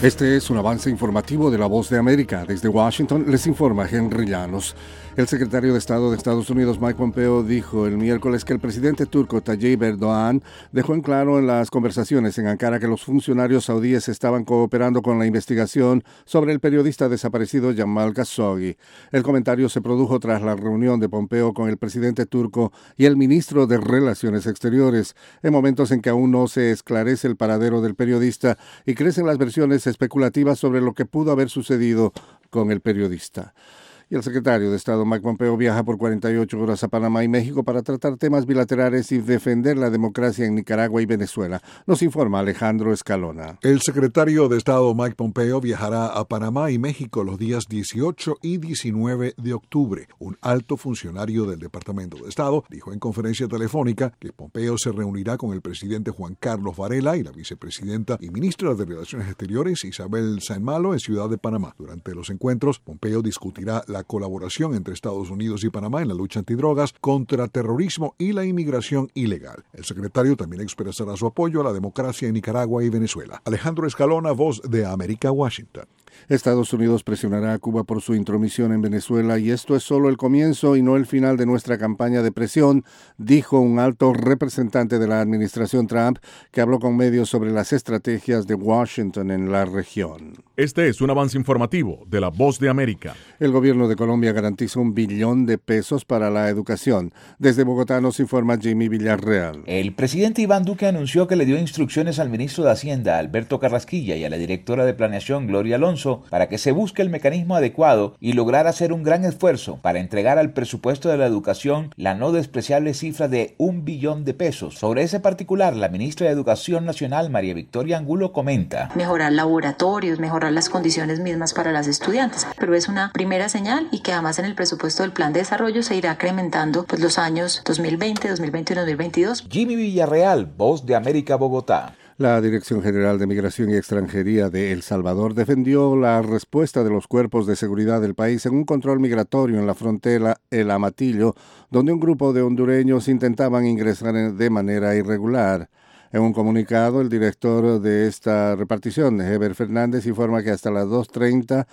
Este es un avance informativo de La Voz de América. Desde Washington les informa Henry Llanos. El secretario de Estado de Estados Unidos, Mike Pompeo, dijo el miércoles que el presidente turco Tayyip Erdogan dejó en claro en las conversaciones en Ankara que los funcionarios saudíes estaban cooperando con la investigación sobre el periodista desaparecido Jamal Khashoggi. El comentario se produjo tras la reunión de Pompeo con el presidente turco y el ministro de Relaciones Exteriores, en momentos en que aún no se esclarece el paradero del periodista y crecen las versiones especulativas sobre lo que pudo haber sucedido con el periodista. Y el secretario de Estado Mike Pompeo viaja por 48 horas a Panamá y México para tratar temas bilaterales y defender la democracia en Nicaragua y Venezuela. Nos informa Alejandro Escalona. El secretario de Estado Mike Pompeo viajará a Panamá y México los días 18 y 19 de octubre. Un alto funcionario del Departamento de Estado dijo en conferencia telefónica que Pompeo se reunirá con el presidente Juan Carlos Varela y la vicepresidenta y ministra de Relaciones Exteriores Isabel Saenmalo en Ciudad de Panamá. Durante los encuentros, Pompeo discutirá la colaboración entre Estados Unidos y Panamá en la lucha antidrogas, contra terrorismo y la inmigración ilegal. El secretario también expresará su apoyo a la democracia en Nicaragua y Venezuela. Alejandro Escalona, Voz de América, Washington. Estados Unidos presionará a Cuba por su intromisión en Venezuela y esto es solo el comienzo y no el final de nuestra campaña de presión, dijo un alto representante de la administración Trump que habló con medios sobre las estrategias de Washington en la región. Este es un avance informativo de La Voz de América. El gobierno de Colombia garantiza $1 billón para la educación. Desde Bogotá nos informa Jimmy Villarreal. El presidente Iván Duque anunció que le dio instrucciones al ministro de Hacienda, Alberto Carrasquilla, y a la directora de Planeación, Gloria Alonso, para que se busque el mecanismo adecuado y lograr hacer un gran esfuerzo para entregar al presupuesto de la educación la no despreciable cifra de $1 billón. Sobre ese particular, la ministra de Educación Nacional, María Victoria Angulo, comenta: mejorar laboratorios, mejorar las condiciones mismas para las estudiantes, pero es una primera señal y que además en el presupuesto del plan de desarrollo se irá incrementando los años 2020, 2021 y 2022. Jimmy Villarreal, Voz de América, Bogotá. La Dirección General de Migración y Extranjería de El Salvador defendió la respuesta de los cuerpos de seguridad del país en un control migratorio en la frontera El Amatillo, donde un grupo de hondureños intentaban ingresar de manera irregular. En un comunicado, el director de esta repartición, Heber Fernández, informa que hasta las 2:30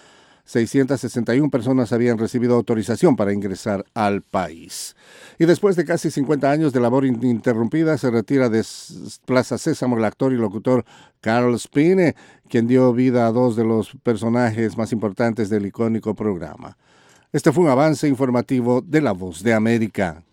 661 personas habían recibido autorización para ingresar al país. Y después de casi 50 años de labor ininterrumpida, se retira de Plaza Sésamo el actor y locutor Carl Spine, quien dio vida a dos de los personajes más importantes del icónico programa. Este fue un avance informativo de La Voz de América.